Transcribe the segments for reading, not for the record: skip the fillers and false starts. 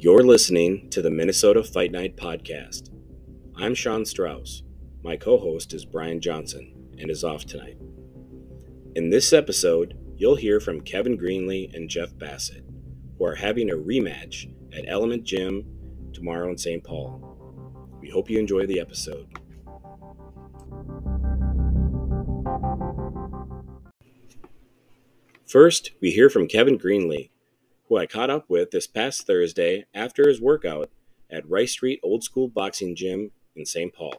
You're listening to the Minnesota Fight Night podcast. I'm Sean Strauss. My co-host is Brian Johnson and is off tonight. In this episode, you'll hear from Kevin Greenlee and Jeff Bassett, who are having a rematch at Element Gym tomorrow in St. Paul. We hope you enjoy the episode. First, we hear from Kevin Greenlee, who I caught up with this past Thursday after his workout at Rice Street Old School Boxing Gym in St. Paul.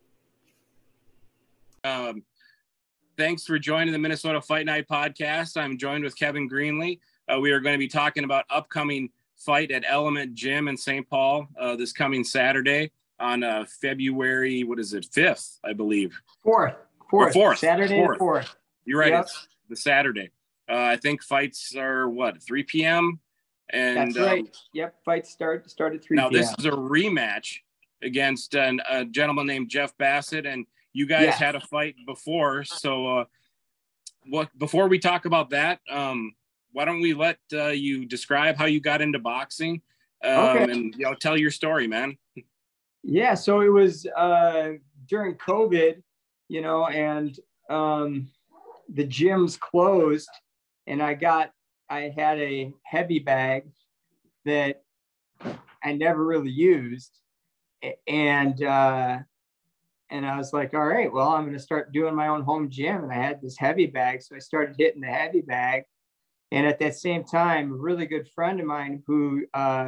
Thanks for joining the Minnesota Fight Night podcast. I'm joined with Kevin Greenlee. We are going to be talking about upcoming fight at Element Gym in St. Paul this coming Saturday on February, 5th, I believe. 4th. Saturday 4th. You're right. Yep. It's the Saturday. I think fights are 3 p.m. And that's right. Yep. Fights start at 3 p.m. Now this is a rematch against a gentleman named Jeff Bassett, and you guys had a fight before. So before we talk about that, why don't we let you describe how you got into boxing and tell your story, man. Yeah. So it was during COVID, and the gyms closed. And I had a heavy bag that I never really used. And I was like, all right, well, I'm going to start doing my own home gym. And I had this heavy bag. So I started hitting the heavy bag. And at that same time, a really good friend of mine who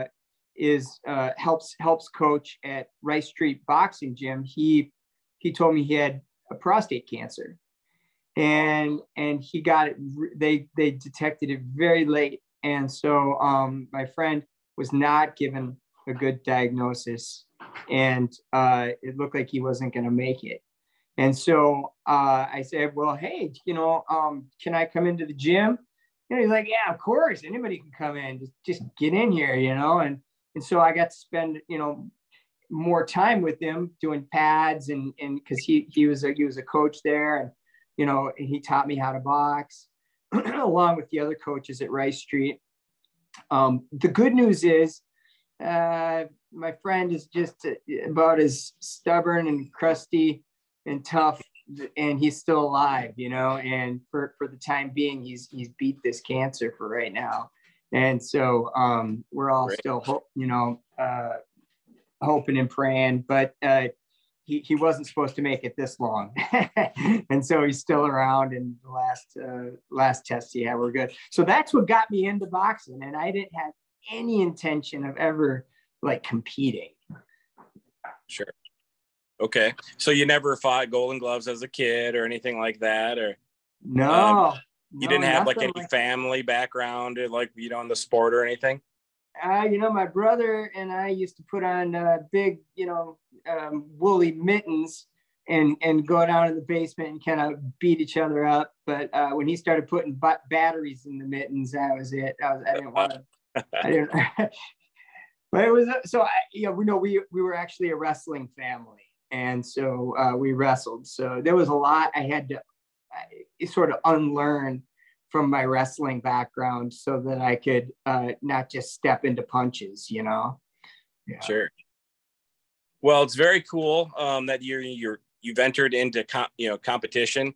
helps coach at Rice Street Boxing Gym, he told me he had a prostate cancer. And he got it. They detected it very late, and so my friend was not given a good diagnosis, and it looked like he wasn't going to make it. And so I said, "Well, hey, can I come into the gym?" And he's like, "Yeah, of course. Anybody can come in. Just get in here, And so I got to spend more time with him doing pads, and because he was a coach there, and he taught me how to box along with the other coaches at Rice Street. The good news is my friend is just about as stubborn and crusty and tough, and he's still alive, and for the time being, he's beat this cancer for right now. And so we're all still hoping and praying, but he wasn't supposed to make it this long. And so he's still around, and the last test he had were good. So that's what got me into boxing. And I didn't have any intention of ever competing. Sure. Okay. So you never fought Golden Gloves as a kid or anything like that? Or no, you didn't have any family background in the sport or anything? My brother and I used to put on big, woolly mittens and go down in the basement and kind of beat each other up. But when he started putting batteries in the mittens, that was it. I didn't want to. I didn't. But it was so. We were actually a wrestling family, and so we wrestled. So there was a lot I had to sort of unlearn from my wrestling background so that I could not just step into punches, Yeah. Sure. Well, it's very cool that you've entered into competition.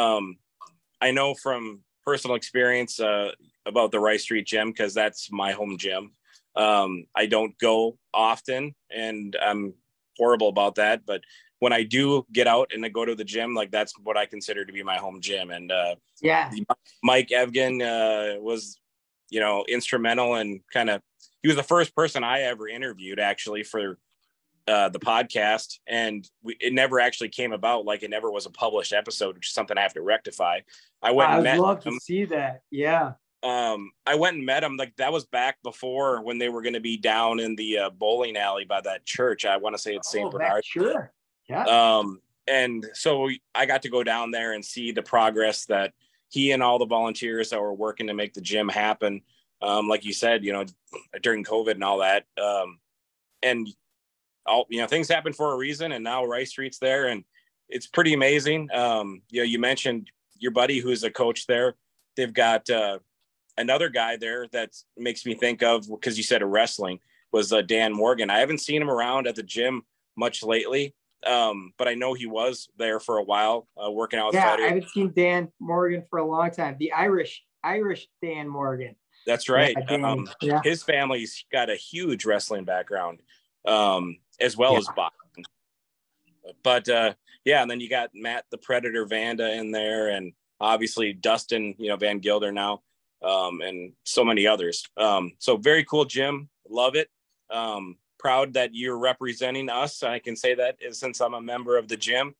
I know from personal experience about the Rice Street Gym, because that's my home gym. I don't go often, and I'm horrible about that, but when I do get out and I go to the gym, that's what I consider to be my home gym. And Mike Evgen was, instrumental, and he was the first person I ever interviewed actually for the podcast. And it never actually came about. It never was a published episode, which is something I have to rectify. I would love to see that. Yeah. I went and met him. That was back before when they were going to be down in the bowling alley by that church. I want to say it's St. Bernard. Sure. Yeah. And so I got to go down there and see the progress that he and all the volunteers that were working to make the gym happen. Like you said, during COVID and all that. And all, things happen for a reason, and now Rice Street's there, and it's pretty amazing. You mentioned your buddy who's a coach there. They've got another guy there that makes me think of, because you said a wrestling. was Dan Morgan. I haven't seen him around at the gym much lately, but I know he was there for a while working out with fighters. I haven't seen Dan Morgan for a long time. The Irish Dan Morgan. That's right. His family's got a huge wrestling background, as well as boxing. But and then you got Matt the Predator Vanda in there, and obviously Dustin, Van Gilder now, and so many others. So very cool gym. Love it. Proud that you're representing us. I can say that since I'm a member of the gym.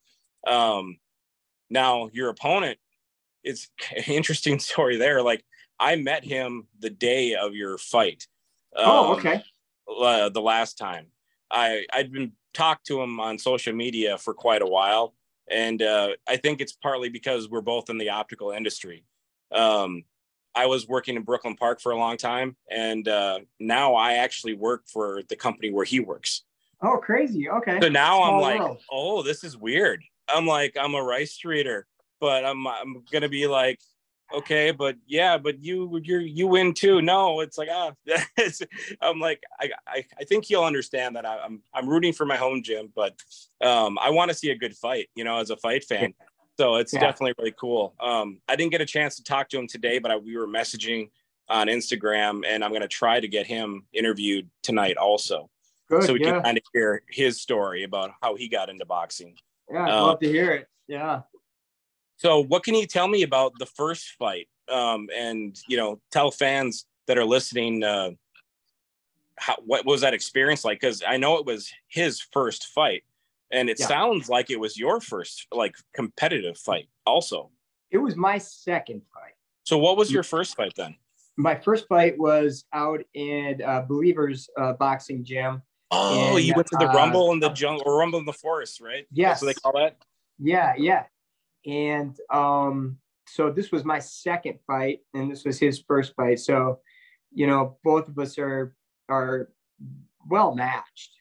Now your opponent, it's an interesting story there. Like, I met him the day of your fight. Okay. The last time I'd been talked to him on social media for quite a while. And I think it's partly because we're both in the optical industry. I was working in Brooklyn Park for a long time. And now I actually work for the company where he works. Oh, crazy. Okay. So now I'm like, oh, this is weird. I'm like, I'm a Rice Streeter, but I'm going to be like, okay, but you win too. No, it's like, I'm like, I think he'll understand that I'm rooting for my home gym, but I want to see a good fight, as a fight fan. So it's definitely really cool. I didn't get a chance to talk to him today, but we were messaging on Instagram, and I'm going to try to get him interviewed tonight also. Good, so we can kind of hear his story about how he got into boxing. Yeah, I'd love to hear it. Yeah. So what can you tell me about the first fight? And, tell fans that are listening, what was that experience like? Because I know it was his first fight, and it sounds like it was your first, competitive fight also. It was my second fight. So what was your first fight then? My first fight was out in Believers boxing gym. Oh, you went to the Rumble in the jungle, or Rumble in the Forest, right? Yes. That's what they call that? Yeah. And so this was my second fight, and this was his first fight. So, both of us are well matched.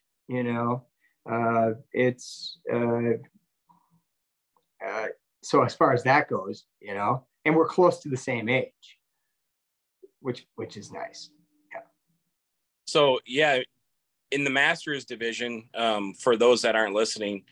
It's so as far as that goes, and we're close to the same age, which is nice. Yeah. So in the Masters division, for those that aren't listening,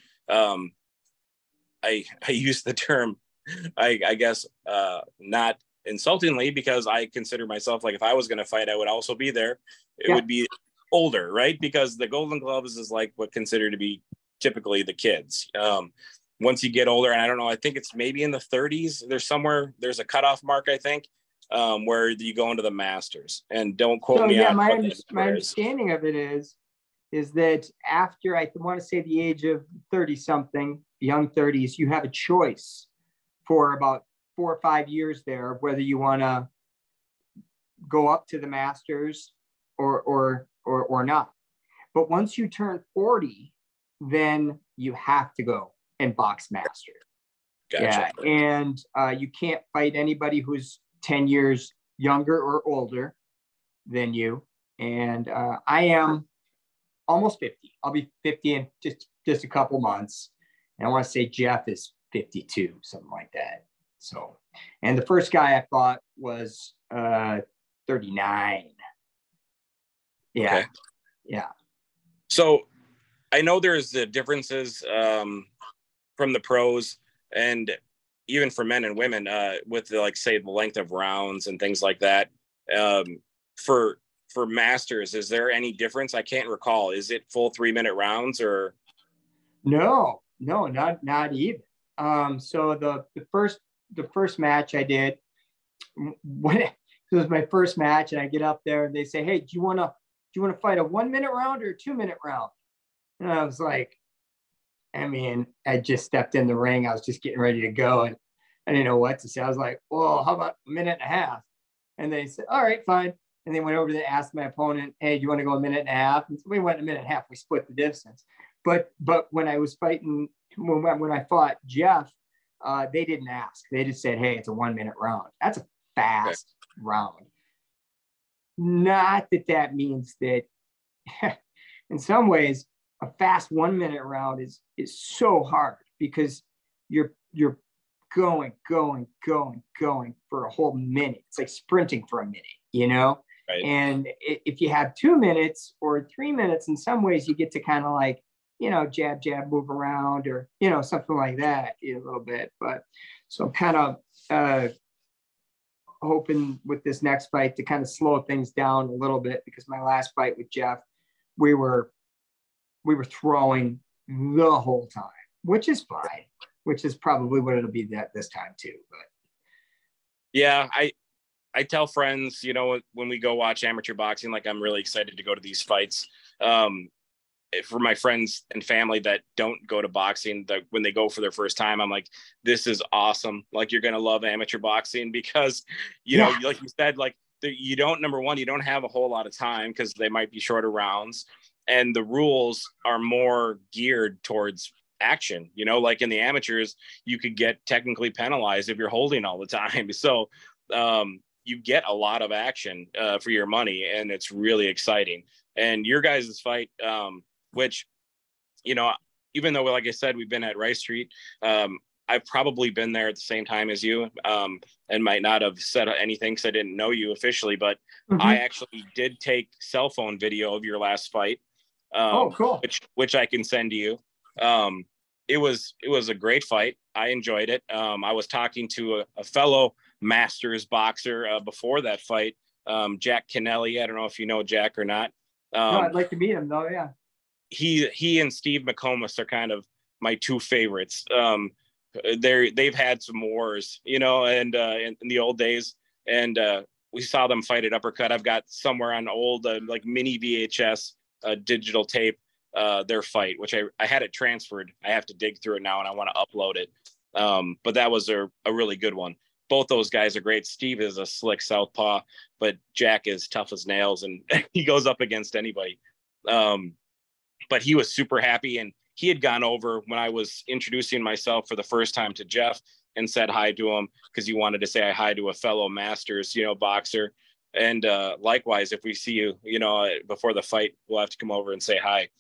I use the term, I guess, not insultingly, because I consider myself, if I was going to fight, I would also be there. It would be older, right? Because the Golden Gloves is what considered to be typically the kids. Once you get older, and I don't know, I think it's maybe in the 30s, there's a cutoff mark, I think, where you go into the Masters. And don't quote me on my understanding of it is that after, I want to say, the age of 30 something, young 30s, you have a choice for about 4 or 5 years there, whether you want to go up to the Masters or not. But once you turn 40, then you have to go and box Master. Gotcha. Yeah, and you can't fight anybody who's 10 years younger or older than you. And I am almost 50. I'll be 50 in just a couple months. And I want to say Jeff is 52, something like that. So, and the first guy I fought was 39. Yeah. Okay. Yeah. So I know there's the differences from the pros and even for men and women with say the length of rounds and things like that. For Masters, is there any difference? I can't recall. Is it full 3-minute rounds or? No, not even. So the first match I did, when it was my first match, and I get up there and they say, "Hey, do you want to fight a 1-minute round or a 2-minute round?" And I was like, I just stepped in the ring. I was just getting ready to go, and I didn't know what to say. I was like, "Well, how about a minute and a half?" And they said, "All right, fine." And they went over to ask my opponent, "Hey, do you want to go a minute and a half?" And so we went a minute and a half. We split the distance. But when I was fighting, when I fought Jeff, they didn't ask. They just said, "Hey, it's a 1-minute round." That's a fast round. Not that means that in some ways, a fast 1-minute round is so hard because you're going for a whole minute. It's like sprinting for a minute, Right. And if you have 2 minutes or 3 minutes, in some ways you get to kind of like, jab, jab, move around, or, something like that a little bit. But so I'm kind of hoping with this next fight to kind of slow things down a little bit, because my last fight with Jeff, we were throwing the whole time, which is fine, which is probably what it'll be this time too. But yeah, I tell friends, when we go watch amateur boxing, like I'm really excited to go to these fights. For my friends and family that don't go to boxing, that when they go for their first time, I'm like, this is awesome. Like, you're going to love amateur boxing because, know, like you said, like you don't have a whole lot of time because they might be shorter rounds, and the rules are more geared towards action. Like in the amateurs, you could get technically penalized if you're holding all the time. So you get a lot of action for your money, and it's really exciting. And your guys' fight, which, even though, like I said, we've been at Rice Street, I've probably been there at the same time as you, and might not have said anything because I didn't know you officially, but I actually did take cell phone video of your last fight. Cool. Which I can send to you. It was a great fight. I enjoyed it. I was talking to a fellow Masters boxer before that fight, Jack Kennelly. I don't know if you know Jack or not. No, I'd like to meet him though. Yeah. He and Steve McComas are kind of my two favorites. They've had some wars, and in the old days, and we saw them fight at Uppercut. I've got somewhere on old like mini VHS digital tape their fight, which I had it transferred. I have to dig through it now, and I want to upload it. But that was a really good one. Both those guys are great. Steve is a slick southpaw, but Jack is tough as nails, and he goes up against anybody. But he was super happy, and he had gone over when I was introducing myself for the first time to Jeff and said hi to him because he wanted to say hi to a fellow Masters, boxer. And likewise, if we see you, before the fight, we'll have to come over and say hi.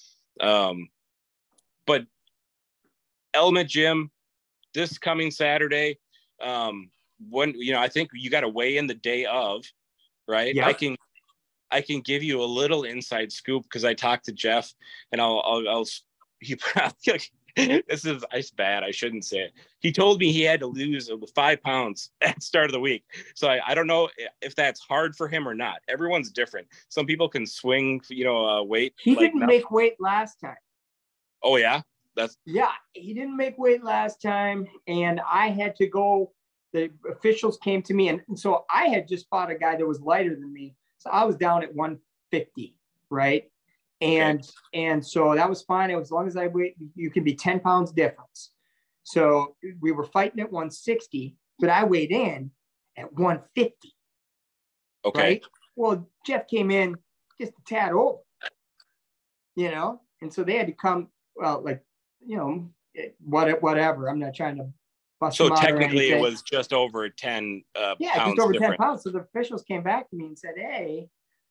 But Element Gym this coming Saturday, when I think you got to weigh in the day of, right? Yep. I can give you a little inside scoop because I talked to Jeff, and he this is bad. I shouldn't say it. He told me he had to lose 5 pounds at the start of the week. So I don't know if that's hard for him or not. Everyone's different. Some people can swing, weight. He didn't make weight last time. Oh yeah. He didn't make weight last time. And I had to go, the officials came to me. And so I had just fought a guy that was lighter than me. So I was down at 150, right? And so that was fine. It was, as long as I wait, you can be 10 pounds difference. So we were fighting at 160, but I weighed in at 150. Okay. Right? Well, Jeff came in just a tad over, and so they had to come, whatever. I'm not trying to bust so them out technically it was just over 10 pounds just over different. 10 pounds. So the officials came back to me and said, hey,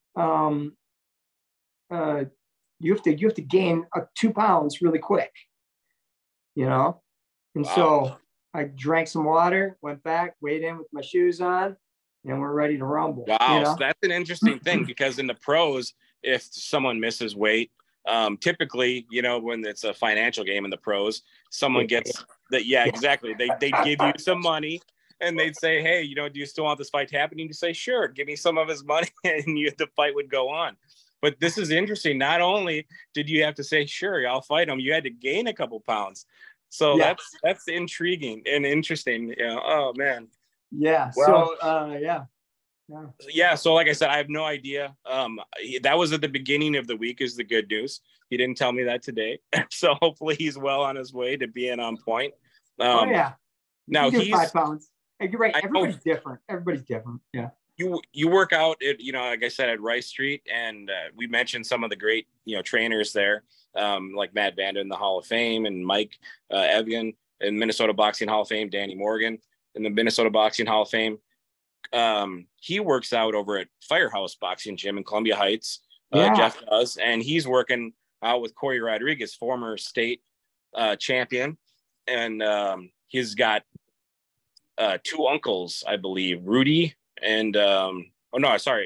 you have to gain 2 pounds really quick, and wow. So I drank some water, went back, weighed in with my shoes on, and we're ready to rumble. Wow. So that's an interesting thing, because in the pros, if someone misses weight, typically, when it's a financial game in the pros, someone gets that. Yeah, exactly. They give you some money, and they'd say, hey, do you still want this fight to happen? And you say, sure, give me some of his money, and the fight would go on. But this is interesting. Not only did you have to say, sure, I'll fight him, you had to gain a couple pounds. So that's intriguing and interesting. Oh man. Yeah. Well, yeah. So like I said, I have no idea. That was at the beginning of the week is the good news. He didn't tell me that today. So hopefully he's well on his way to being on point. Now he's 5 pounds. You're right. Everybody's different. Yeah. You work out at, like I said, at Rice Street, and we mentioned some of the great, trainers there, like Matt Vanda in the Hall of Fame, and Mike Evian in Minnesota Boxing Hall of Fame, Danny Morgan in the Minnesota Boxing Hall of Fame. He works out over at Firehouse Boxing Gym in Columbia Heights. Jeff does, and he's working out with Corey Rodriguez, former state champion, and he's got 2 uncles, I believe, Rudy and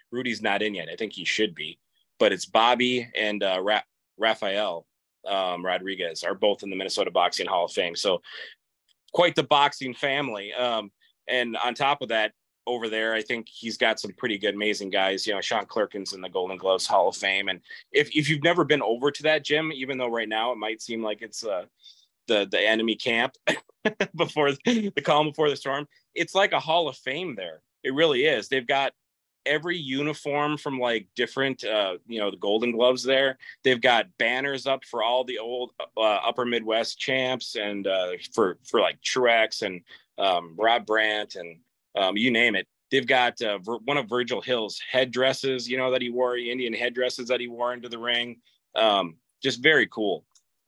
Rudy's not in yet. I think he should be, but it's Bobby and Rafael Rodriguez are both in the Minnesota Boxing Hall of Fame. So quite the boxing family. And on top of that, over there, I think he's got some pretty good, amazing guys. You know, Sean Clerkin's in the Golden Gloves Hall of Fame. And if you've never been over to that gym, even though right now it might seem like it's the enemy camp before the calm before the storm, it's like a Hall of Fame there. It really is. They've got every uniform from like different, the Golden Gloves there. They've got banners up for all the old Upper Midwest champs and for like Truex and Rob Brandt and you name it. They've got one of Virgil Hill's headdresses, that he wore, Indian headdresses that he wore into the ring. Just very cool.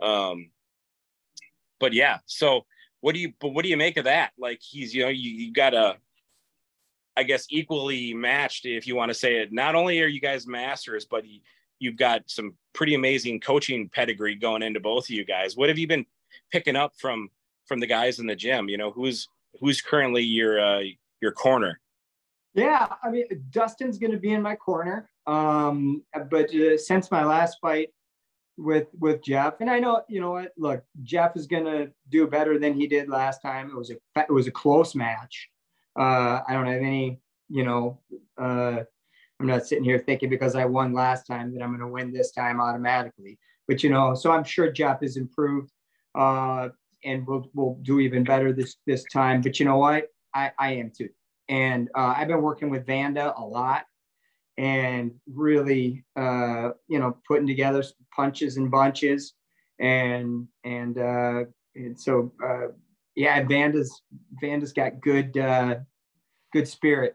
But yeah, so what do you make of that? Like he's, you got a, I guess, equally matched, if you want to say it. Not only are you guys masters, but you've got some pretty amazing coaching pedigree going into both of you guys. What have you been picking up from the guys in the gym? Who's currently your corner? Yeah, I mean, Dustin's going to be in my corner. But since my last fight with Jeff, and I know, what, look, Jeff is going to do better than he did last time. It was a close match. I don't have any, I'm not sitting here thinking because I won last time that I'm going to win this time automatically. But, so I'm sure Jeff has improved and we'll do even better this time. But you know what? I am too. And I've been working with Vanda a lot and really, putting together some punches and bunches. And so, yeah, Vanda's got good spirit,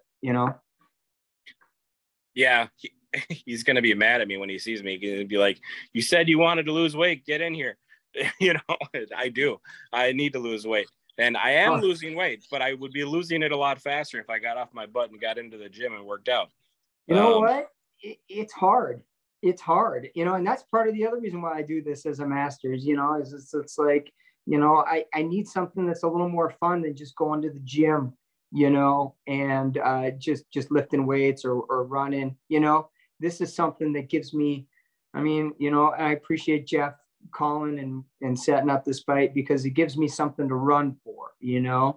Yeah, he's going to be mad at me when he sees me. He's going to be like, you said you wanted to lose weight, get in here. I do. I need to lose weight. And I am losing weight, but I would be losing it a lot faster if I got off my butt and got into the gym and worked out. You know what? It's hard. It's hard, and that's part of the other reason why I do this as a master's, is it's like, I need something that's a little more fun than just going to the gym, and just lifting weights or running, this is something that gives me, I appreciate Jeff calling and setting up this fight because it gives me something to run for, Sure.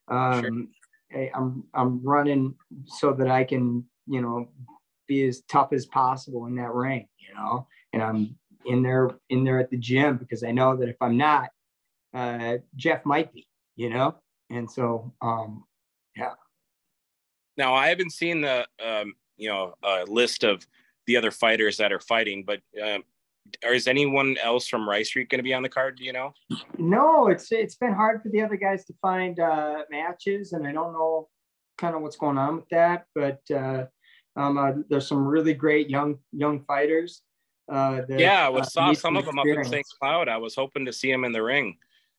I'm running so that I can, be as tough as possible in that ring, and I'm in there at the gym because I know that if I'm not, Jeff might be, and so, yeah. Now I haven't seen the, list of the other fighters that are fighting, but is anyone else from Rice Street going to be on the card? Do you know? No, it's been hard for the other guys to find matches, and I don't know kind of what's going on with that. But there's some really great young fighters. I saw some of them up in St. Cloud. I was hoping to see them in the ring.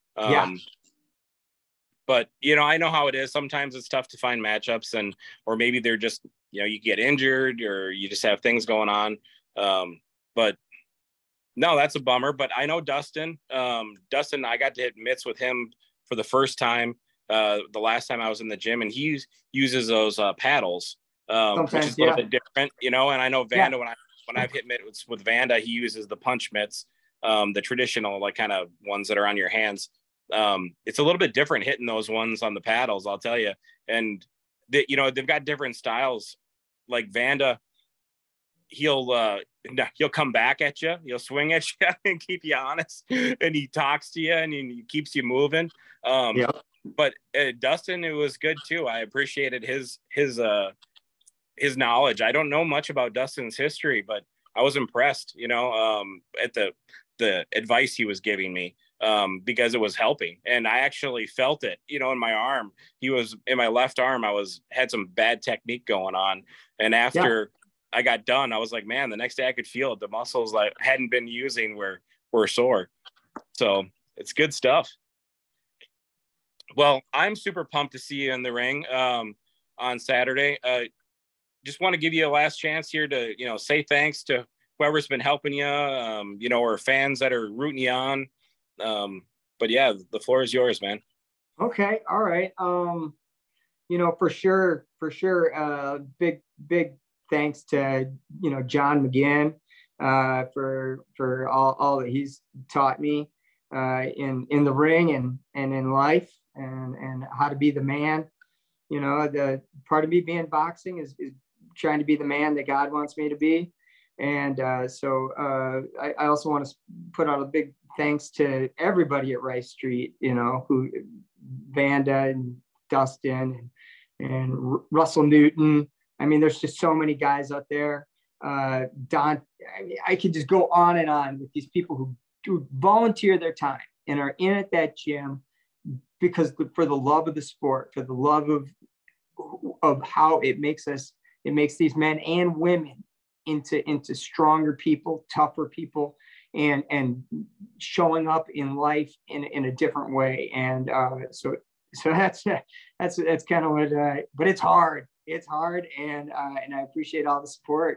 But I know how it is. Sometimes it's tough to find matchups, or maybe they're just you get injured or you just have things going on. But no, that's a bummer. But I know Dustin. Dustin, I got to hit mitts with him for the first time the last time I was in the gym, and he uses those paddles, which is a little bit different, And I know Vanda, when I've hit mitts with Vanda, he uses the punch mitts, the traditional like kind of ones that are on your hands. It's a little bit different hitting those ones on the paddles, I'll tell you. And they've got different styles. Like Vanda, he'll come back at you, he'll swing at you and keep you honest, and he talks to you and he keeps you moving. But Dustin, it was good too. I appreciated his knowledge. I don't know much about Dustin's history, but I was impressed, at the advice he was giving me, because it was helping, and I actually felt it, in my arm. He was in my left arm. Had some bad technique going on, and after I got done, I was like, man, the next day I could feel it. The muscles I hadn't been using were sore. So it's good stuff. Well, I'm super pumped to see you in the ring on Saturday. Just want to give you a last chance here to, say thanks to whoever's been helping you, or fans that are rooting you on. But yeah, the floor is yours, man. Okay. All right. For sure, big thanks to, John McGinn for all that he's taught me in the ring and in life and how to be the man. The part of me being boxing is trying to be the man that God wants me to be. And so I also want to put out a big thanks to everybody at Rice Street, who Vanda and Dustin and Russell Newton. I mean, there's just so many guys out there. Don, I could just go on and on with these people who volunteer their time and are in at that gym because for the love of the sport, for the love of how it makes these men and women into stronger people, tougher people, and showing up in life in a different way. And so that's kind of what. But it's hard. It's hard, and I appreciate all the support.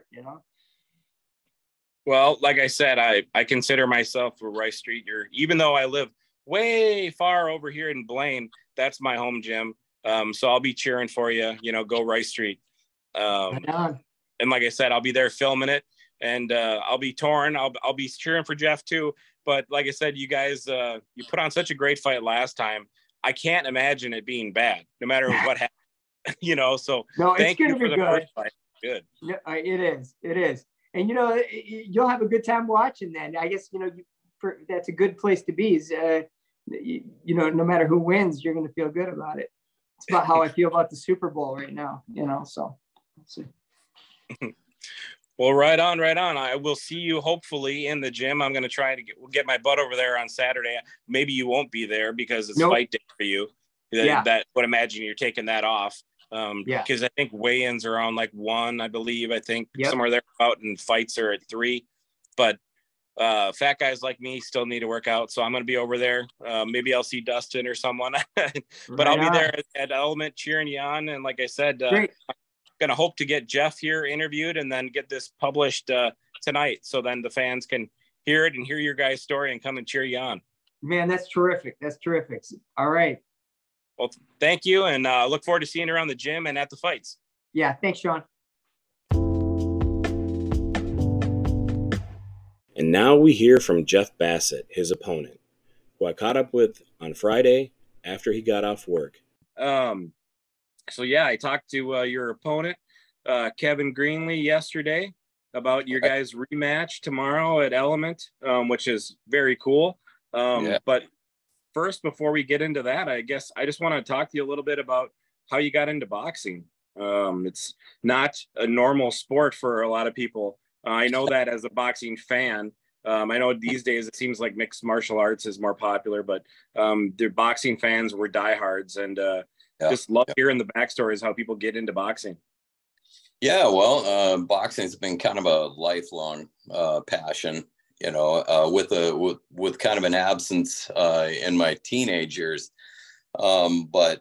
Well, like I said, I consider myself a Rice Street. Even though I live way far over here in Blaine, that's my home gym. So I'll be cheering for you. Go Rice Street. And like I said, I'll be there filming it, and I'll be torn. I'll be cheering for Jeff too. But like I said, you guys, you put on such a great fight last time. I can't imagine it being bad, no matter what happens. So no, thank you for the good. first fight. Good. Yeah, it is. And you'll have a good time watching that. I guess that's a good place to be. Is no matter who wins, you're going to feel good about it. It's about how I feel about the Super Bowl right now. So let's see. Well, right on. I will see you hopefully in the gym. I'm going to try to get my butt over there on Saturday. Maybe you won't be there because it's fight day for you. That would imagine you're taking that off. Because I think weigh-ins are on like 1, I believe. I think somewhere there about, and fights are at 3. But fat guys like me still need to work out, so I'm going to be over there. Maybe I'll see Dustin or someone, but I'll be there at Element cheering you on. And like I said, I'm going to hope to get Jeff here interviewed and then get this published tonight, so then the fans can hear it and hear your guys' story and come and cheer you on. Man, that's terrific. All right. Well, thank you, and look forward to seeing you around the gym and at the fights. Yeah, thanks, Sean. And now we hear from Jeff Bassett, his opponent, who I caught up with on Friday after he got off work. So I talked to your opponent, Kevin Greenlee, yesterday about your guys' rematch tomorrow at Element, which is very cool. But first, before we get into that, I guess I just want to talk to you a little bit about how you got into boxing. It's not a normal sport for a lot of people. I know that as a boxing fan. I know these days it seems like mixed martial arts is more popular, but the boxing fans were diehards, and just love hearing the backstories how people get into boxing. Yeah, well, boxing has been kind of a lifelong passion. With kind of an absence in my teenage years. But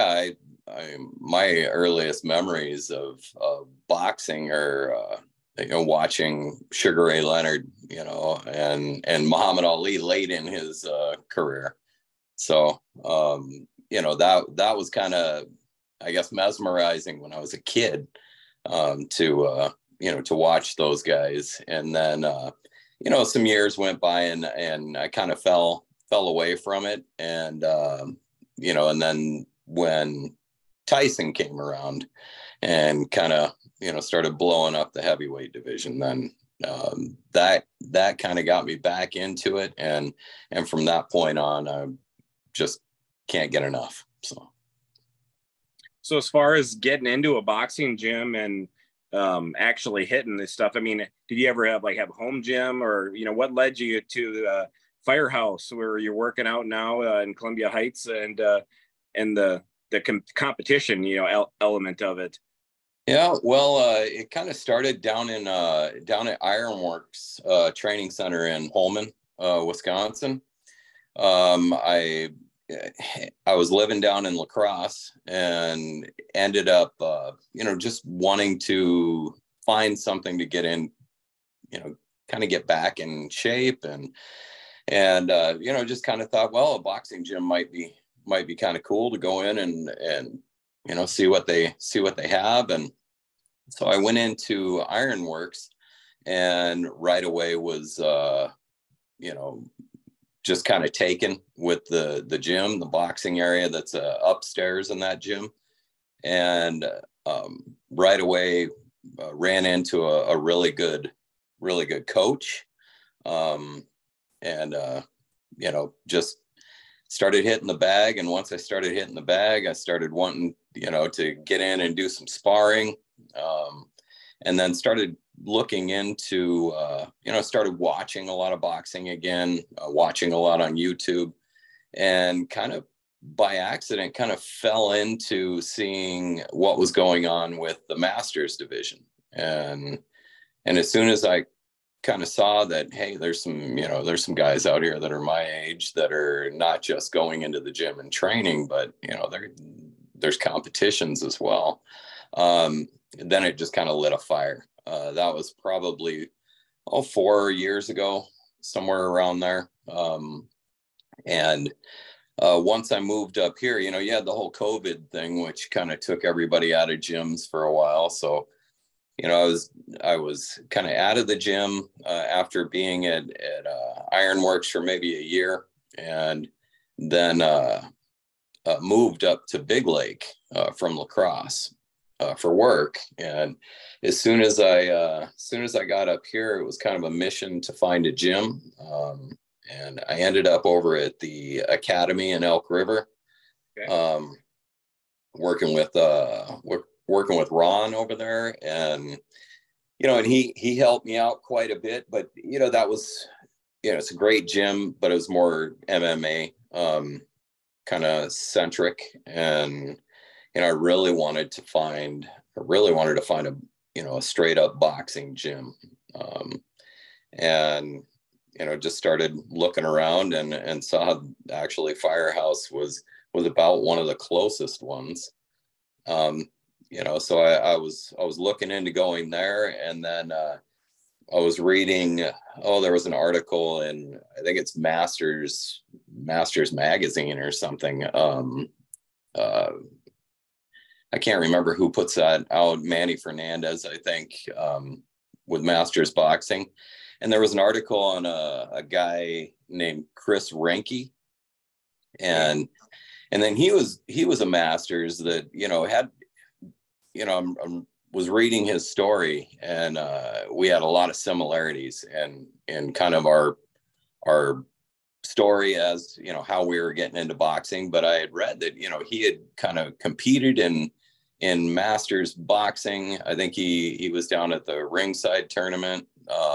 my earliest memories of boxing are, watching Sugar Ray Leonard, and Muhammad Ali late in his career. So, that was kind of, I guess, mesmerizing when I was a kid to watch those guys. And then, some years went by and I kind of fell away from it. And, and then when Tyson came around and kind of, started blowing up the heavyweight division, then that kind of got me back into it. And from that point on, I just can't get enough. So as far as getting into a boxing gym and actually hitting this stuff, I mean, did you ever have a home gym, or what led you to Firehouse, where you're working out now in Columbia Heights, and the competition element of it? Yeah, well, it kind of started down at Ironworks Training Center in Holmen, Wisconsin. I was living down in La Crosse and ended up, just wanting to find something to get in, kind of get back in shape, and just kind of thought, well, a boxing gym might be kind of cool to go in and see what they have. And So I went into Ironworks, and right away was, just kind of taken with the gym, the boxing area that's upstairs in that gym. And right away ran into a really good coach. Just started hitting the bag. And once I started hitting the bag, I started wanting, to get in and do some sparring. And then started looking into, started watching a lot of boxing again, watching a lot on YouTube, and kind of by accident kind of fell into seeing what was going on with the Masters division. And as soon as I kind of saw that, hey, there's some guys out here that are my age that are not just going into the gym and training, but, there's competitions as well. Then it just kind of lit a fire. That was probably 4 years ago, somewhere around there. Once I moved up here, you had the whole COVID thing, which kind of took everybody out of gyms for a while. So, I was kind of out of the gym after being at Ironworks for maybe a year, and then moved up to Big Lake from La Crosse for work. And as soon as I got up here, it was kind of a mission to find a gym. And I ended up over at the Academy in Elk River, okay. Working with Ron over there, and and he helped me out quite a bit. But that was, it's a great gym, but it was more MMA kind of centric, and I really wanted to find a straight up boxing gym, and just started looking around and saw actually Firehouse was about one of the closest ones. So I was looking into going there, and then I was reading, there was an article in, I think it's Masters Magazine or something. I can't remember who puts that out, Manny Fernandez, I think, with Masters Boxing. And there was an article on a guy named Chris Renke. And then he was a Masters that, had, was reading his story, and we had a lot of similarities in kind of our story as, how we were getting into boxing. But I had read that, he had kind of competed in Masters boxing. I think he was down at the Ringside tournament.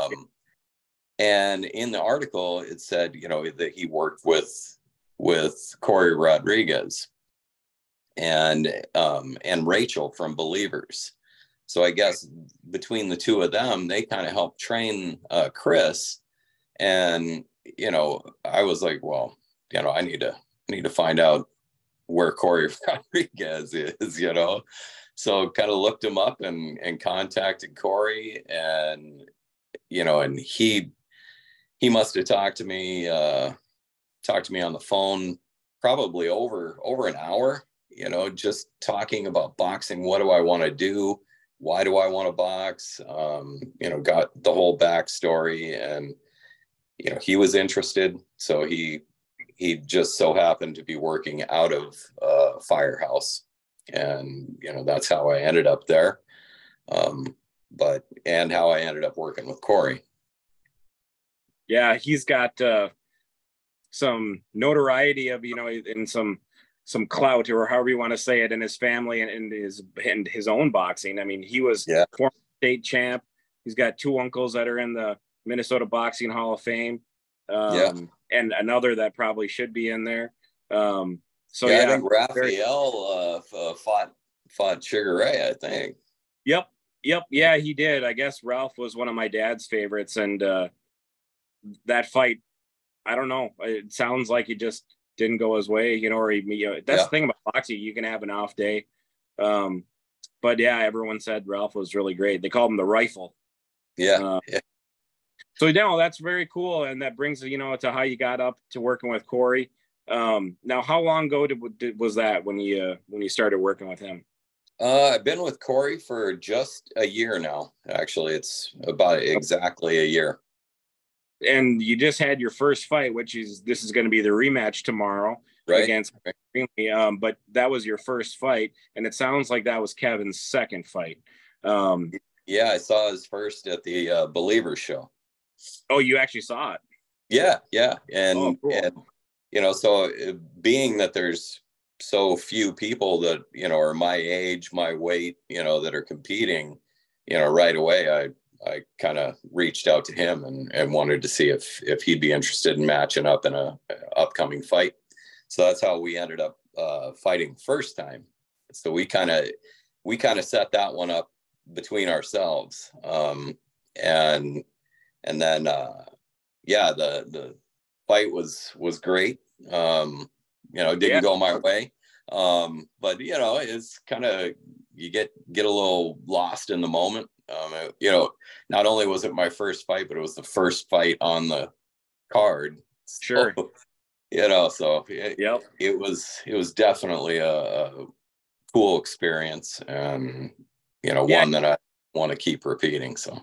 And in the article, it said, that he worked with Corey Rodriguez and Rachel from Believers. So I guess between the two of them, they kind of helped train Chris. And, I was like, well, I need to find out where Corey Rodriguez is, So kind of looked him up and contacted Corey, and, and he must have talked to me on the phone probably over an hour, just talking about boxing. What do I want to do? Why do I want to box? Got the whole backstory, and, he was interested. So he just so happened to be working out of Firehouse, and, that's how I ended up there. And how I ended up working with Corey. Yeah, he's got some notoriety of, and some clout, or however you want to say it, in his family and his own boxing. I mean, he was former state champ. He's got two uncles that are in the Minnesota Boxing Hall of Fame, and another that probably should be in there. I think Raphael fought Sugar Ray, I think. Yep. Yeah, he did. I guess Ralph was one of my dad's favorites, and that fight, I don't know. It sounds like it just didn't go his way, or that's the thing about boxing. You can have an off day. But yeah, everyone said Ralph was really great. They called him the Rifle. Yeah. So that's very cool. And that brings, to how you got up to working with Corey. Now, how long ago was that when you started working with him? I've been with Corey for just a year now. Actually, it's about exactly a year. And you just had your first fight, this is going to be the rematch tomorrow, right, against Greenlee. But that was your first fight, and it sounds like that was Kevin's second fight. Yeah, I saw his first at the Believers show. Oh, you actually saw it? Yeah. And, cool. And so being that there's so few people that, are my age, my weight, that are competing, right away, I kind of reached out to him and wanted to see if he'd be interested in matching up in a upcoming fight. So that's how we ended up fighting first time. So we kind of set that one up between ourselves. And then, the fight was great. Didn't go my way. But it's kind of, you get a little lost in the moment. Not only was it my first fight, but it was the first fight on the card. Sure. So it was definitely a cool experience, and one that I want to keep repeating. So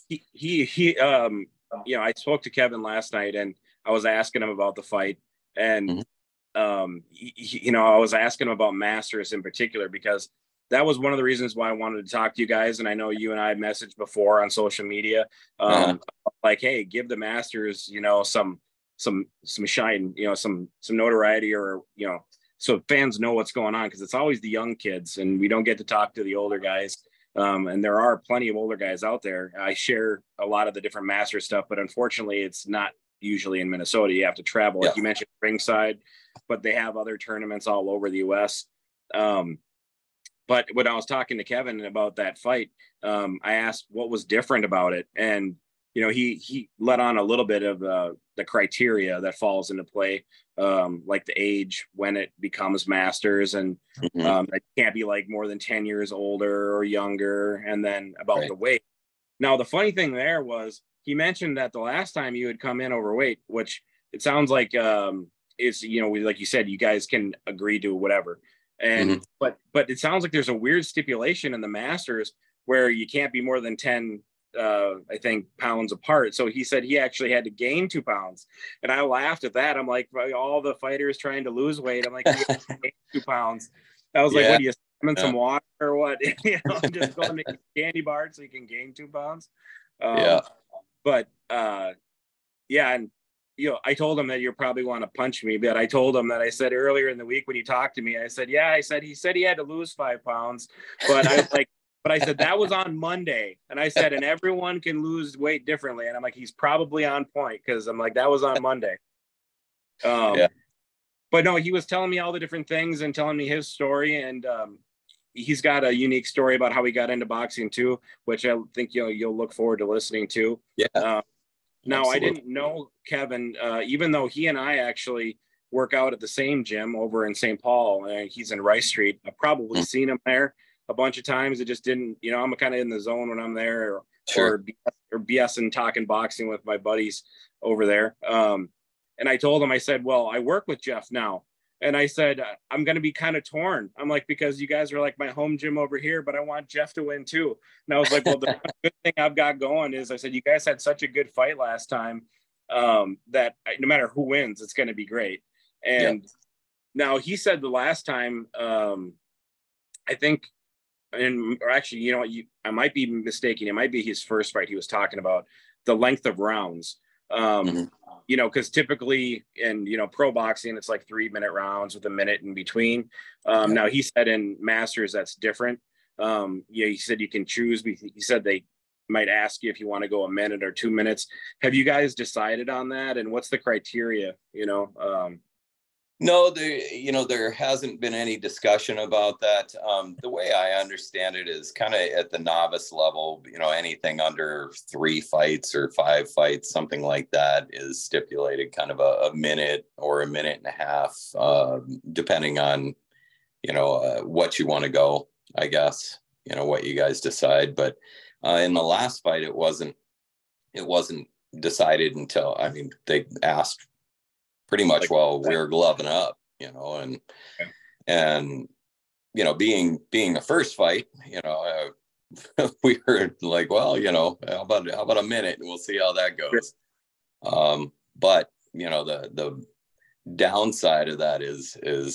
I spoke to Kevin last night, and I was asking him about the fight, and I was asking him about Masters in particular, because that was one of the reasons why I wanted to talk to you guys. And I know you and I messaged before on social media, like, hey, give the Masters, some shine, some notoriety, or, so fans know what's going on, because it's always the young kids, and we don't get to talk to the older guys. And there are plenty of older guys out there. I share a lot of the different Masters stuff, but unfortunately it's not usually in Minnesota. You have to travel, like you mentioned, ringside, but they have other tournaments all over the US. But when I was talking to Kevin about that fight, I asked what was different about it. And, he let on a little bit of the criteria that falls into play, like the age when it becomes Masters, and it can't be like more than 10 years older or younger. And then about the weight. Now, the funny thing there was he mentioned that the last time you had come in overweight, which it sounds like is, like you said, you guys can agree to whatever. And but it sounds like there's a weird stipulation in the Masters where you can't be more than 10 I think pounds apart. So he said he actually had to gain 2 pounds, and I laughed at that. I'm like, all the fighters trying to lose weight, I'm like, you have to gain 2 pounds. I was like, what, do you swim in some water or what? Just going to candy bar so you can gain 2 pounds. But and I told him that you probably want to punch me, but I told him that I said earlier in the week when he talked to me, I said, he said he had to lose 5 pounds, but I was like, but I said, that was on Monday. And I said, and everyone can lose weight differently. And I'm like, he's probably on point, because I'm like, that was on Monday. But no, he was telling me all the different things and telling me his story. And he's got a unique story about how he got into boxing too, which I think you'll look forward to listening to. Now, absolutely. I didn't know Kevin, even though he and I actually work out at the same gym over in St. Paul, and he's in Rice Street. I've probably seen him there a bunch of times. It just didn't, I'm kind of in the zone when I'm there, or BS and talking boxing with my buddies over there. And I told him, I said, well, I work with Jeff now. And I said, I'm going to be kind of torn. I'm like, because you guys are like my home gym over here, but I want Jeff to win too. And I was like, well, the good thing I've got going is, I said, you guys had such a good fight last time, that no matter who wins, it's going to be great. And now he said the last time, I think, or actually, I might be mistaken. It might be his first fight. He was talking about the length of rounds. Because typically in, pro boxing, it's like 3-minute rounds with a minute in between. Now he said in Masters, that's different. He said you can choose. He said they might ask you if you want to go a minute or 2 minutes. Have you guys decided on that? And what's the criteria, No, there hasn't been any discussion about that. The way I understand it is kind of at the novice level, anything under 3 fights or 5 fights, something like that, is stipulated kind of a minute or a minute and a half, depending on, what you want to go, I guess, what you guys decide. But in the last fight, it wasn't decided until, they asked pretty much while we were gloving up, and being a first fight, we were like, well, how about a minute and we'll see how that goes. But the downside of that is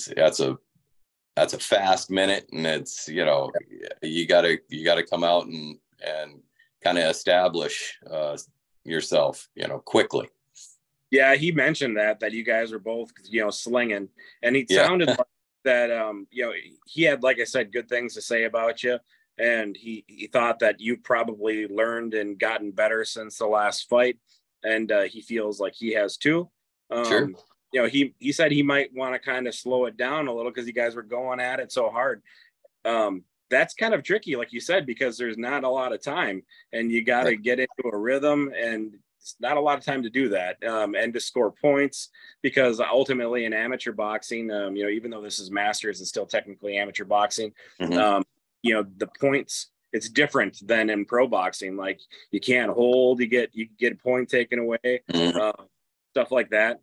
that's a fast minute, and it's, you gotta come out and kind of establish yourself, quickly. Yeah, he mentioned that you guys were both, slinging, and he sounded like that. He had, like I said, good things to say about you, and he thought that you probably learned and gotten better since the last fight, and he feels like he has too. Sure. He said he might want to kind of slow it down a little because you guys were going at it so hard. That's kind of tricky, like you said, because there's not a lot of time, and you got to get into a rhythm, and it's not a lot of time to do that, and to score points, because ultimately in amateur boxing, even though this is masters, it's still technically amateur boxing. Mm-hmm. The points, it's different than in pro boxing. Like, you can't hold, you get a point taken away, stuff like that.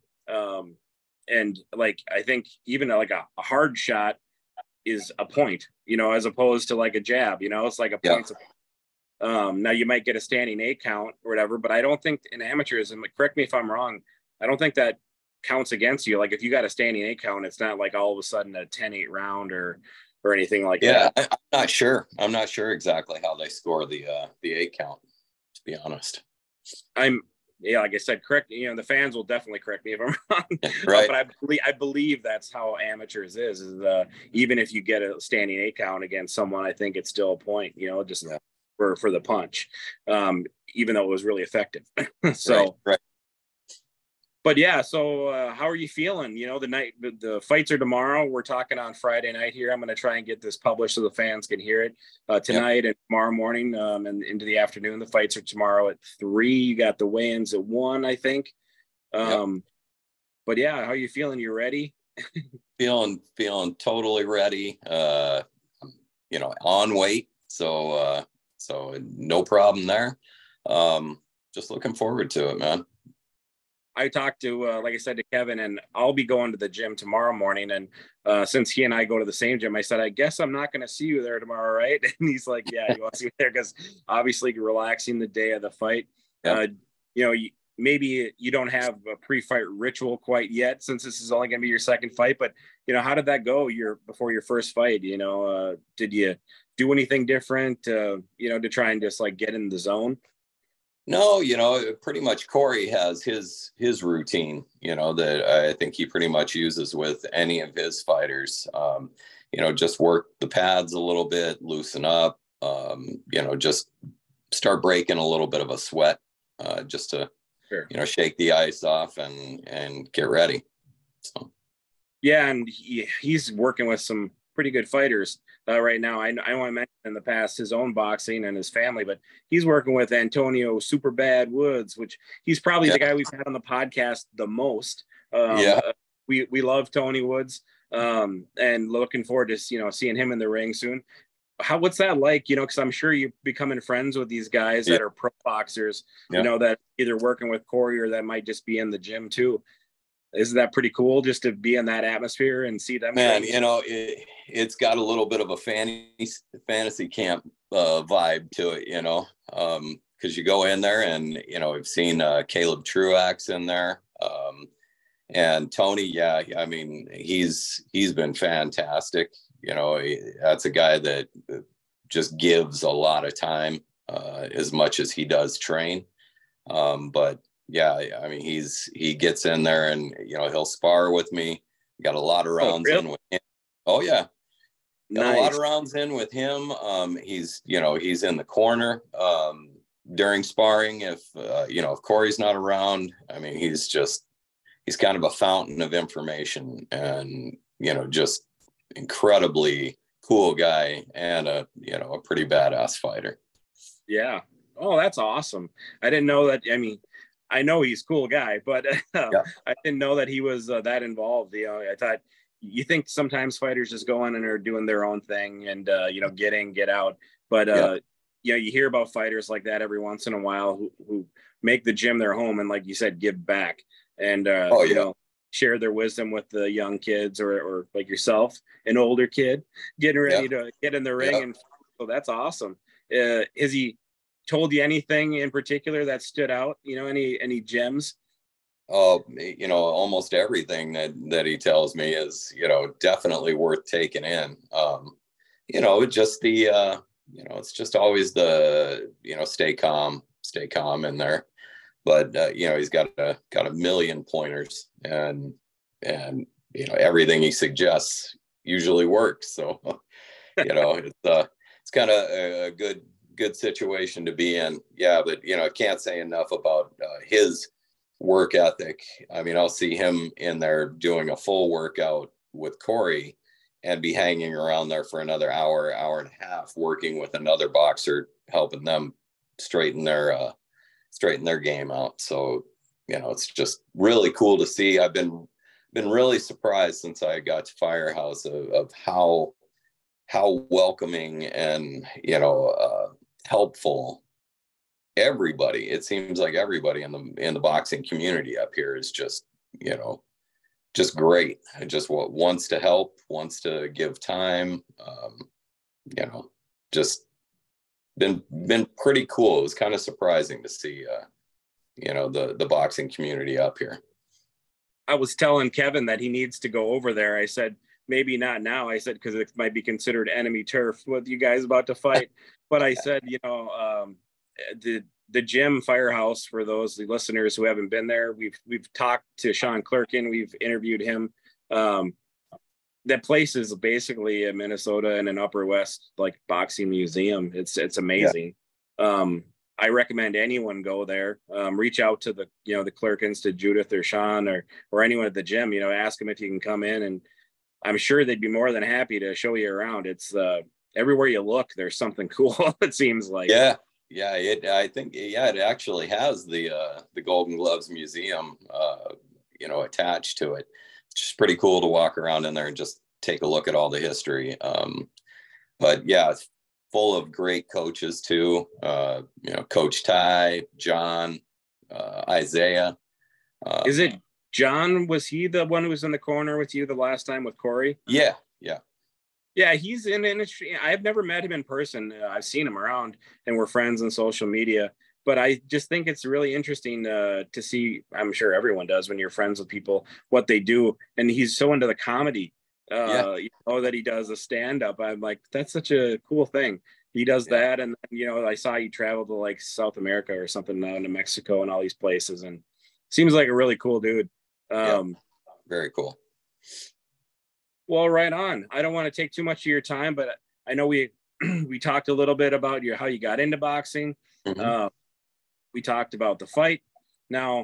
And like, I think even like a hard shot is a point, as opposed to like a jab, it's like a point. Now you might get a standing 8 count or whatever, but I don't think in amateurism, correct me if I'm wrong, I don't think that counts against you. Like, if you got a standing 8 count, it's not like all of a sudden a 10-8 round or anything like that. I'm not sure exactly how they score the 8 count, to be honest. Like I said, correct. The fans will definitely correct me if I'm wrong. Right. But I believe that's how amateurs is even if you get a standing 8 count against someone, I think it's still a point, just for the punch, even though it was really effective. So, right. But yeah, so how are you feeling? The fights are tomorrow. We're talking on Friday night here. I'm going to try and get this published so the fans can hear it tonight and tomorrow morning, and into the afternoon. The fights are tomorrow at 3. You got the weigh-ins at 1, I think. But yeah, how are you feeling? You ready? feeling totally ready. On weight, so no problem there. Just looking forward to it, man. I talked to, like I said, to Kevin, and I'll be going to the gym tomorrow morning. And since he and I go to the same gym, I said, I guess I'm not going to see you there tomorrow, right? And he's like, yeah, you want to see me there? Because obviously relaxing the day of the fight. Maybe you don't have a pre-fight ritual quite yet, since this is only going to be your second fight. But, how did that go before your first fight? Did you do anything different, to try and just like get in the zone? No, pretty much Corey has his routine, that I think he pretty much uses with any of his fighters. Just work the pads a little bit, loosen up, just start breaking a little bit of a sweat, just to, shake the ice off and get ready. So. Yeah, and he's working with some pretty good fighters right now. I want to mention in the past his own boxing and his family, but he's working with Antonio Superbad Woods, which he's probably the guy we've had on the podcast the most. We love Tony Woods, and looking forward to seeing him in the ring soon. What's that like? Because I'm sure you're becoming friends with these guys that are pro boxers. That either working with Corey or that might just be in the gym too. Isn't that pretty cool just to be in that atmosphere and see them? Man, it's got a little bit of a fantasy camp vibe to it, because you go in there and, we've seen Caleb Truax in there. And Tony, I mean, he's been fantastic. That's a guy that just gives a lot of time, as much as he does train. But yeah, I mean, he gets in there and, he'll spar with me. Got a lot of rounds in with him. Oh yeah. Got a lot of rounds in with him. He's in the corner during sparring. If Corey's not around, I mean, he's kind of a fountain of information, and, just incredibly cool guy, and a pretty badass fighter. Yeah. Oh, that's awesome. I didn't know that. I mean, I know he's a cool guy, but I didn't know that he was that involved. I thought, you think sometimes fighters just go on and are doing their own thing and, get in, get out. But, you hear about fighters like that every once in a while who make the gym their home and, like you said, give back. And, share their wisdom with the young kids, or like yourself, an older kid getting ready to get in the ring. And so that's awesome. Has he told you anything in particular that stood out? Any gems? Oh, almost everything that he tells me is, definitely worth taking in. Just the, it's just always the, stay calm in there. But, he's got a million pointers, and everything he suggests usually works. So, it's kind of a good situation to be in. Yeah. But, I can't say enough about his work ethic. I mean, I'll see him in there doing a full workout with Corey and be hanging around there for another hour and a half, working with another boxer, helping them straighten their game out. So, it's just really cool to see. I've been really surprised since I got to Firehouse of how welcoming and, helpful everybody. It seems like everybody in the boxing community up here is just great. Just wants to help, wants to give time. Just been pretty cool. It was kind of surprising to see, the boxing community up here. I was telling Kevin that he needs to go over there. I said, maybe not now. I said, because it might be considered enemy turf with you guys about to fight. But I said, the gym Firehouse, for those listeners who haven't been there, we've talked to Sean Clerkin, we've interviewed him. That place is basically a Minnesota and an Upper West boxing museum. It's amazing. Yeah. I recommend anyone go there. Reach out to the Clerkins, to Judith or Sean or anyone at the gym. Ask them if you can come in, and I'm sure they'd be more than happy to show you around. It's everywhere you look, there's something cool. It seems like. Yeah. Yeah, I think it actually has the Golden Gloves Museum, attached to it. It's just pretty cool to walk around in there and just take a look at all the history. But yeah, it's full of great coaches too. Coach Ty, John, Isaiah. Is it John? Was he the one who was in the corner with you the last time with Corey? Yeah. Yeah, he's in the industry. I've never met him in person. I've seen him around, and we're friends on social media. But I just think it's really interesting to see. I'm sure everyone does when you're friends with people, what they do. And he's so into the comedy, that he does a stand-up. I'm like, that's such a cool thing. He does that, and I saw he traveled to South America or something, to Mexico and all these places, and seems like a really cool dude. Very cool. Well, right on. I don't want to take too much of your time, but I know we talked a little bit about how you got into boxing. Mm-hmm. We talked about the fight. Now,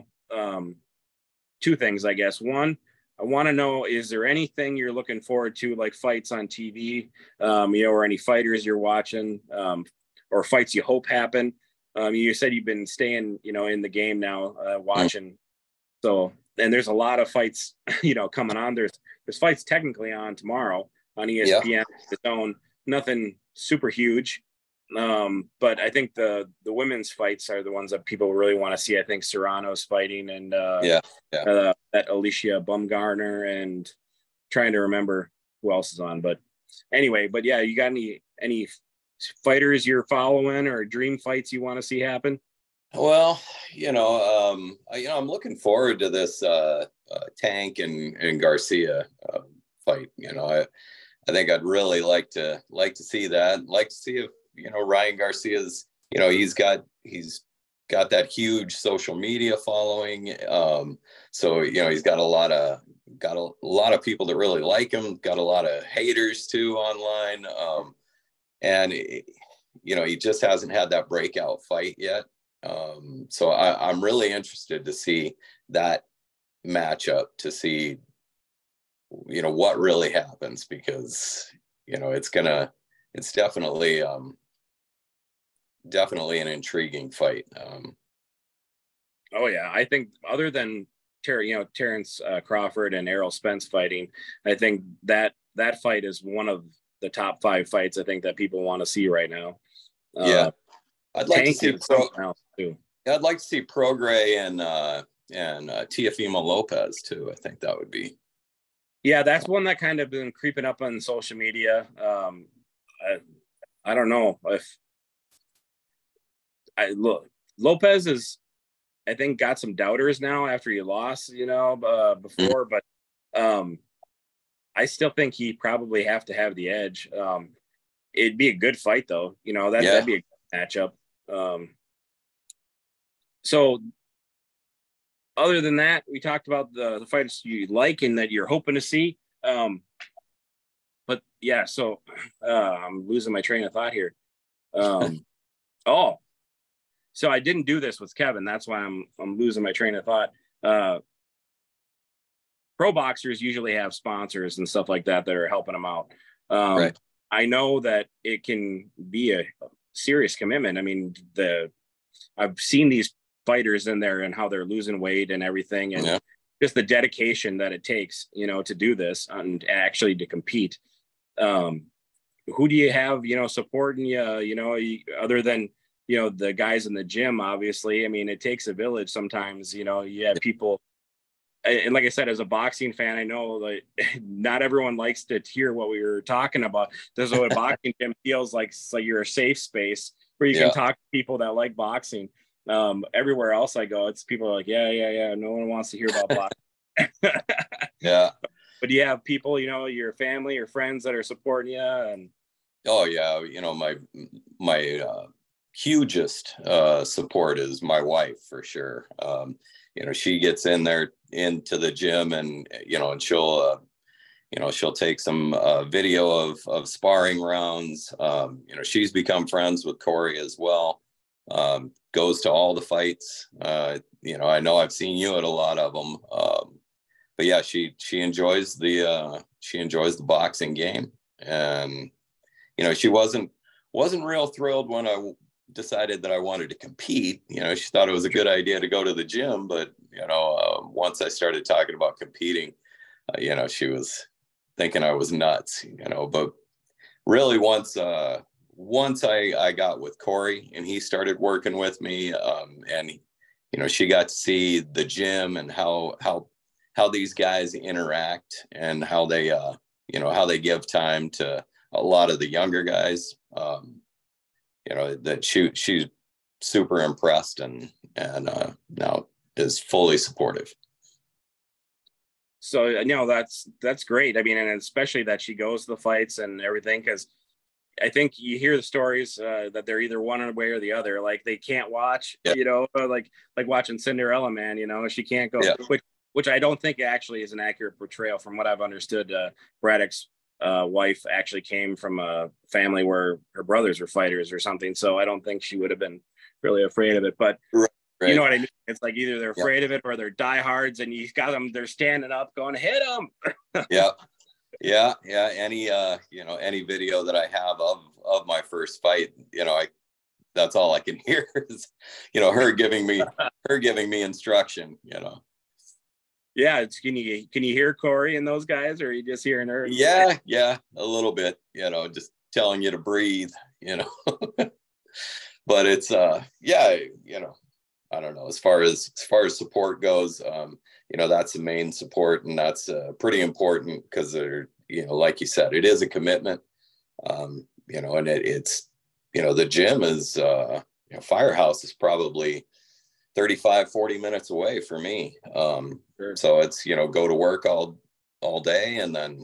two things, I guess. One, I want to know, is there anything you're looking forward to, like fights on TV, or any fighters you're watching, or fights you hope happen? You said you've been staying, in the game now, watching. Mm-hmm. So, and there's a lot of fights, coming on. There's fights technically on tomorrow on ESPN, the Zone. Nothing super huge, but I think the women's fights are the ones that people really want to see. I think Serrano's fighting, and that Alicia Baumgartner, and trying to remember who else is on. But anyway, you got any fighters you're following or dream fights you want to see happen? Well, I'm looking forward to this Tank and Garcia fight. I think I'd really like to see that. Like to see if Ryan Garcia's he's got that huge social media following. So he's got a lot of people that really like him. Got a lot of haters too online. And he just hasn't had that breakout fight yet. So I'm really interested to see that matchup, to see, what really happens, because, it's definitely an intriguing fight. Oh yeah. I think other than Terrence Crawford and Errol Spence fighting, I think that fight is one of the top 5 fights I think that people want to see right now. I'd like to see I'd like to see Prograis Teofimo Lopez too. I think that would be. Yeah, that's one that kind of been creeping up on social media. I don't know if Lopez is, I think, got some doubters now after he lost, before, but I still think he probably have to have the edge. It'd be a good fight though. That'd be a good matchup. So other than that, we talked about the fights you like and that you're hoping to see. But yeah, so I'm losing my train of thought here. So I didn't do this with Kevin. That's why I'm losing my train of thought. Pro boxers usually have sponsors and stuff like that are helping them out. Right. I know that it can be a serious commitment. I mean, I've seen these fighters in there and how they're losing weight and everything, and just the dedication that it takes, to do this and actually to compete. Who do you have, supporting you, other than, the guys in the gym, obviously. I mean, it takes a village sometimes, you have people. And like I said, as a boxing fan, I know that not everyone likes to hear what we were talking about. This is what a boxing gym feels like. It's like you're a safe space where you can talk to people that like boxing. Everywhere else I go, it's people are like, yeah. No one wants to hear about boxing. Yeah. But you have people, your family or friends that are supporting you. And oh yeah, my hugest support is my wife for sure. She gets in there into the gym and she'll take some video of sparring rounds. She's become friends with Corey as well. Goes to all the fights. I know I've seen you at a lot of them. But yeah, she enjoys the boxing game, and she wasn't real thrilled when I decided that I wanted to compete. She thought it was a good idea to go to the gym, but once I started talking about competing, she was thinking I was nuts. But really, once I got with Corey and he started working with me, and she got to see the gym and how these guys interact and how they give time to a lot of the younger guys. That she's super impressed and now is fully supportive. So that's great. I mean, and especially that she goes to the fights and everything, because I think you hear the stories that they're either one way or the other. Like they can't watch, like watching Cinderella Man. She can't go, which I don't think actually is an accurate portrayal. From what I've understood, Braddock's wife actually came from a family where her brothers were fighters or something. So I don't think she would have been really afraid of it. But right. You know what I mean? It's like either they're afraid of it or they're diehards, and you got them. They're standing up, going, "Hit them!" Yeah. Any video that I have of my first fight, that's all I can hear is, her giving me instruction. Yeah, can you hear Corey and those guys, or are you just hearing her? Yeah, a little bit. Just telling you to breathe. But it's I don't know. As far as support goes, that's the main support, and that's pretty important because they're, like you said, it is a commitment. And it's the gym is Firehouse is probably 35-40 minutes away for me. Sure. So it's go to work all day and then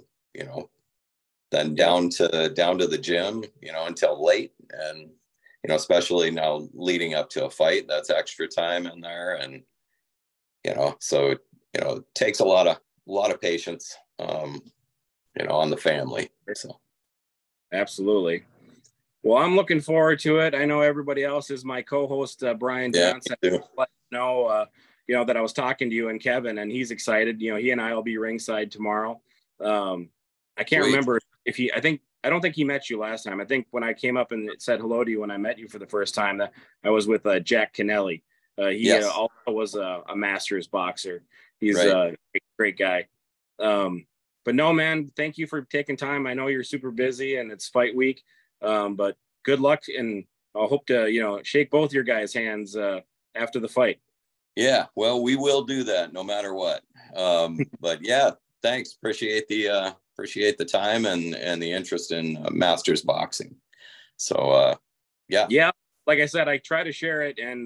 down to the gym until late, and especially now leading up to a fight, that's extra time in there, and so it takes a lot of patience on the family. So absolutely. Well, I'm looking forward to it. I know everybody else is. My co-host Brian Johnson let know that I was talking to you and Kevin, and he's excited. He and I will be ringside tomorrow. I can't remember if I don't think he met you last time. I think when I came up and said hello to you when I met you for the first time, that I was with Jack Kennelly. He also was a Masters boxer. He's a great guy. But no, man, thank you for taking time. I know you're super busy and it's fight week, but good luck. And I hope to, shake both your guys' hands after the fight. Yeah, well, we will do that no matter what. But yeah, thanks. Appreciate the time and the interest in masters boxing. So yeah, like I said, I try to share it, and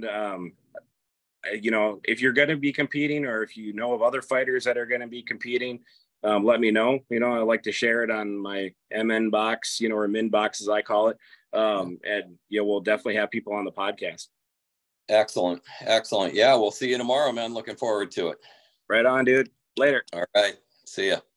if you're going to be competing, or if you know of other fighters that are going to be competing, let me know. I like to share it on my MN box, or Min box as I call it. And we'll definitely have people on the podcast. Excellent. Yeah, we'll see you tomorrow, man. Looking forward to it. Right on, dude. Later. All right. See ya.